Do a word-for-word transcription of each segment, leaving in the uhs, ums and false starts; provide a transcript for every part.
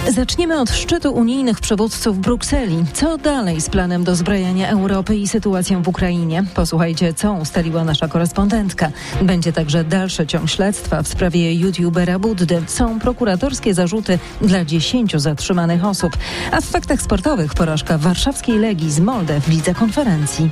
Zaczniemy od szczytu unijnych przywódców w Brukseli. Co dalej z planem dozbrajania Europy i sytuacją w Ukrainie? Posłuchajcie, co ustaliła nasza korespondentka. Będzie także dalszy ciąg śledztwa w sprawie youtubera Buddy. Są prokuratorskie zarzuty dla dziesięciu zatrzymanych osób. A w faktach sportowych porażka warszawskiej Legii z Molde w lidze konferencji.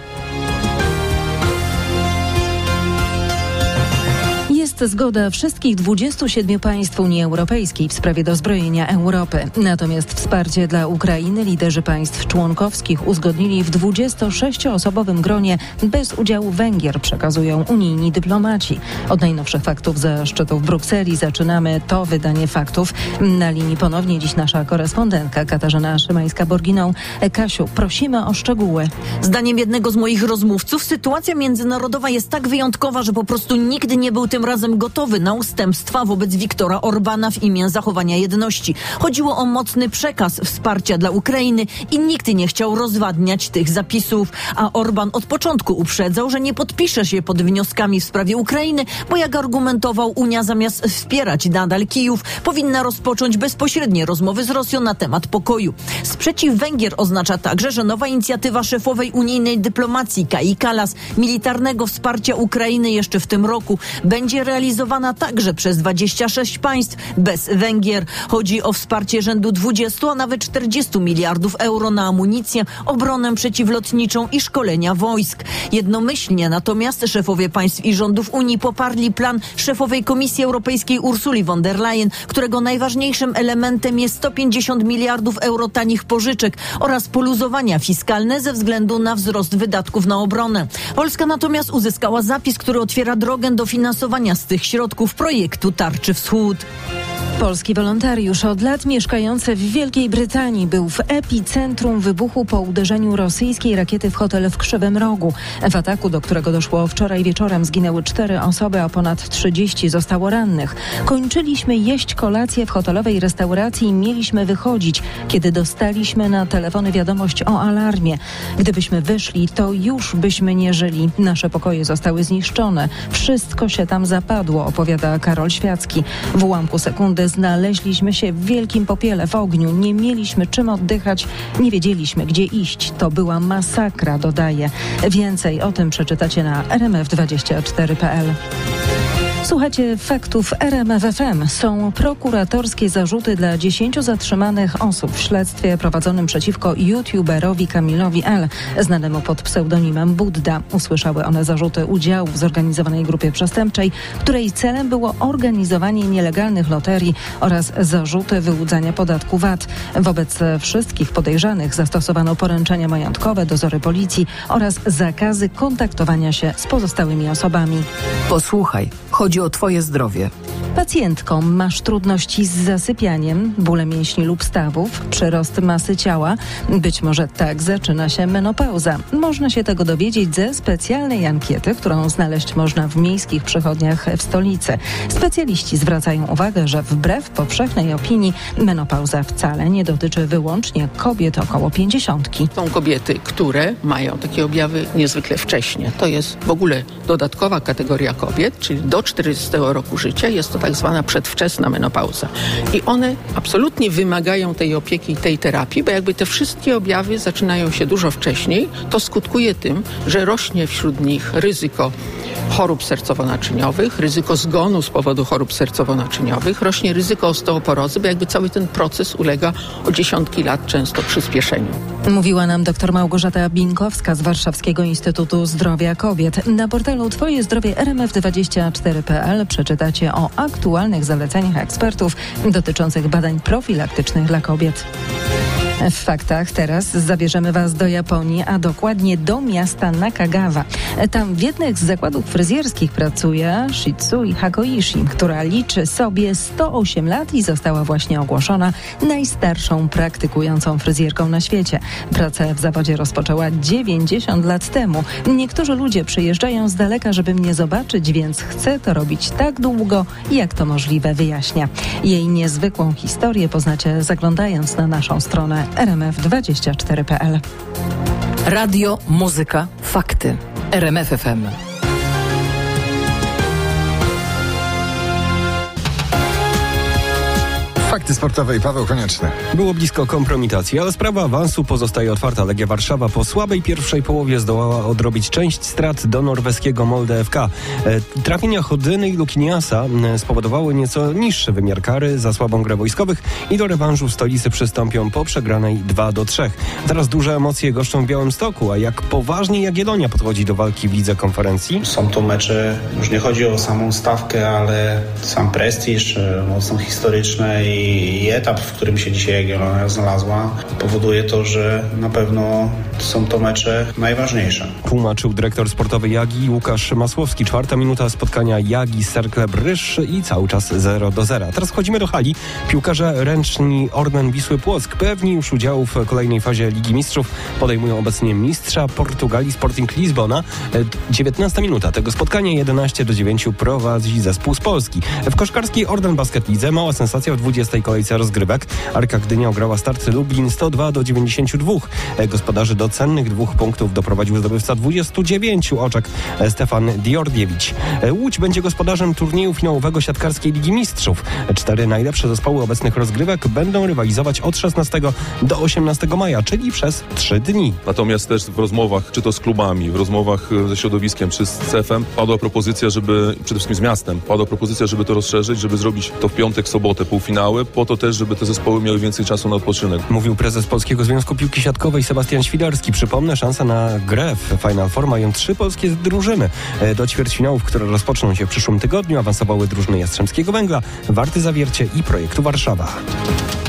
Jest zgoda wszystkich dwudziestu siedmiu państw Unii Europejskiej w sprawie dozbrojenia Europy. Natomiast wsparcie dla Ukrainy liderzy państw członkowskich uzgodnili w dwudziestosześcioosobowym gronie bez udziału Węgier, przekazują unijni dyplomaci. Od najnowszych faktów ze szczytu w Brukseli zaczynamy to wydanie faktów. Na linii ponownie dziś nasza korespondentka Katarzyna Szymańska-Borginą. Kasiu, prosimy o szczegóły. Zdaniem jednego z moich rozmówców sytuacja międzynarodowa jest tak wyjątkowa, że po prostu nikt nie był tym razem gotowy na ustępstwa wobec Viktora Orbana w imię zachowania jedności. Chodziło o mocny przekaz wsparcia dla Ukrainy i nikt nie chciał rozwadniać tych zapisów. A Orban od początku uprzedzał, że nie podpisze się pod wnioskami w sprawie Ukrainy, bo jak argumentował, Unia zamiast wspierać nadal Kijów, powinna rozpocząć bezpośrednie rozmowy z Rosją na temat pokoju. Sprzeciw Węgier oznacza także, że nowa inicjatywa szefowej unijnej dyplomacji Kai Kallas militarnego wsparcia Ukrainy jeszcze w tym roku będzie realizowana także przez dwadzieścia sześć państw bez Węgier. Chodzi o wsparcie rzędu dwudziestu, a nawet czterdziestu miliardów euro na amunicję, obronę przeciwlotniczą i szkolenia wojsk. Jednomyślnie natomiast szefowie państw i rządów Unii poparli plan szefowej Komisji Europejskiej Ursuli von der Leyen, którego najważniejszym elementem jest sto pięćdziesiąt miliardów euro tanich pożyczek oraz poluzowania fiskalne ze względu na wzrost wydatków na obronę. Polska natomiast uzyskała zapis, który otwiera drogę do finansowania z tych środków projektu Tarczy Wschód. Polski wolontariusz od lat mieszkający w Wielkiej Brytanii był w epicentrum wybuchu po uderzeniu rosyjskiej rakiety w hotel w Krzywym Rogu. W ataku, do którego doszło wczoraj wieczorem, zginęły cztery osoby, a ponad trzydzieści zostało rannych. Kończyliśmy jeść kolację w hotelowej restauracji i mieliśmy wychodzić, kiedy dostaliśmy na telefony wiadomość o alarmie. Gdybyśmy wyszli, to już byśmy nie żyli. Nasze pokoje zostały zniszczone. Wszystko się tam zapadło, opowiada Karol Świacki. W ułamku sekundy znaleźliśmy się w wielkim popiele, w ogniu. Nie mieliśmy czym oddychać, nie wiedzieliśmy, gdzie iść. To była masakra, dodaje. Więcej o tym przeczytacie na r m f dwadzieścia cztery kropka p l. Słuchajcie faktów R M F F M. Są prokuratorskie zarzuty dla dziesięciu zatrzymanych osób w śledztwie prowadzonym przeciwko youtuberowi Kamilowi L., znanemu pod pseudonimem Budda. Usłyszały one zarzuty udziału w zorganizowanej grupie przestępczej, której celem było organizowanie nielegalnych loterii oraz zarzuty wyłudzania podatku V A T. Wobec wszystkich podejrzanych zastosowano poręczenia majątkowe, dozory policji oraz zakazy kontaktowania się z pozostałymi osobami. Posłuchaj, chodzi o twoje zdrowie. Pacjentką, masz trudności z zasypianiem, bóle mięśni lub stawów, przyrost masy ciała? Być może tak zaczyna się menopauza. Można się tego dowiedzieć ze specjalnej ankiety, którą znaleźć można w miejskich przychodniach w stolicy. Specjaliści zwracają uwagę, że wbrew powszechnej opinii menopauza wcale nie dotyczy wyłącznie kobiet około pięćdziesiątki. Są kobiety, które mają takie objawy niezwykle wcześnie. To jest w ogóle dodatkowa kategoria kobiet, czyli do czterdziestego roku życia jest to tak zwana przedwczesna menopauza. I one absolutnie wymagają tej opieki i tej terapii, bo jakby te wszystkie objawy zaczynają się dużo wcześniej, to skutkuje tym, że rośnie wśród nich ryzyko chorób sercowo-naczyniowych, ryzyko zgonu z powodu chorób sercowo-naczyniowych, rośnie ryzyko osteoporozy, bo jakby cały ten proces ulega o dziesiątki lat często przyspieszeniu. Mówiła nam dr Małgorzata Binkowska z Warszawskiego Instytutu Zdrowia Kobiet. Na portalu Twoje Zdrowie R M F dwadzieścia cztery kropka p l przeczytacie o aktualnych zaleceniach ekspertów dotyczących badań profilaktycznych dla kobiet. W faktach teraz zabierzemy Was do Japonii, a dokładnie do miasta Nakagawa. Tam w jednych z zakładów fryzjerskich pracuje Shitsui Hakoishi, która liczy sobie sto osiem lat i została właśnie ogłoszona najstarszą praktykującą fryzjerką na świecie. Pracę w zawodzie rozpoczęła dziewięćdziesiąt lat temu. Niektórzy ludzie przyjeżdżają z daleka, żeby mnie zobaczyć, więc chcę to robić tak długo, jak to możliwe, wyjaśnia. Jej niezwykłą historię poznacie zaglądając na naszą stronę r m f dwadzieścia cztery kropka p l. Radio, muzyka, fakty. R M F F M. Fakty sportowe i Paweł Konieczny. Było blisko kompromitacji, ale sprawa awansu pozostaje otwarta. Legia Warszawa po słabej pierwszej połowie zdołała odrobić część strat do norweskiego Molde F K. E, trafienia Chodyny i Lukiniasa e, spowodowały nieco niższy wymiar kary za słabą grę wojskowych i do rewanżu w stolicy przystąpią po przegranej dwa do trzech. Teraz duże emocje goszczą w Białymstoku, a jak poważnie Jagiellonia podchodzi do walki w lidze konferencji? Są to mecze, już nie chodzi o samą stawkę, ale sam prestiż, mocno historyczne i, i etap, w którym się dzisiaj Jagiellonia znalazła, powoduje to, że na pewno są to mecze najważniejsze. Tłumaczył dyrektor sportowy Jagi Łukasz Masłowski. Czwarta minuta spotkania Jagi z Cercle Bryż i cały czas zero do zera. Teraz wchodzimy do hali. Piłkarze ręczni Orlen Wisły Płock pewni już udziału w kolejnej fazie Ligi Mistrzów podejmują obecnie mistrza Portugalii Sporting Lizbona. dziewiętnasta minuta tego spotkania, jedenaście do dziewięciu prowadzi zespół z Polski. W koszkarskiej Orlen Basket Lidze mała sensacja w dwudziestej kolejce rozgrywek. Arka Gdynia ograła start Lublin sto dwa do dziewięćdziesięciu dwóch. Gospodarzy do cennych dwóch punktów doprowadził zdobywca dwudziestu dziewięciu oczek Stefan Diordiewicz. Łódź będzie gospodarzem turnieju finałowego siatkarskiej Ligi Mistrzów. Cztery najlepsze zespoły obecnych rozgrywek będą rywalizować od szesnastego do osiemnastego maja, czyli przez trzy dni. Natomiast też w rozmowach, czy to z klubami, w rozmowach ze środowiskiem, czy z C E F-em, padła propozycja, żeby, przede wszystkim z miastem, padła propozycja, żeby to rozszerzyć, żeby zrobić to w piątek, sobotę, półfinały, po to też, żeby te zespoły miały więcej czasu na odpoczynek. Mówił prezes Polskiego Związku Piłki Siatkowej Sebastian Świderski. Przypomnę, szansa na grę w Final Four mają trzy polskie drużyny. Do ćwierćfinałów, które rozpoczną się w przyszłym tygodniu, awansowały drużyny Jastrzębskiego Węgla, Warty Zawiercie i Projektu Warszawa.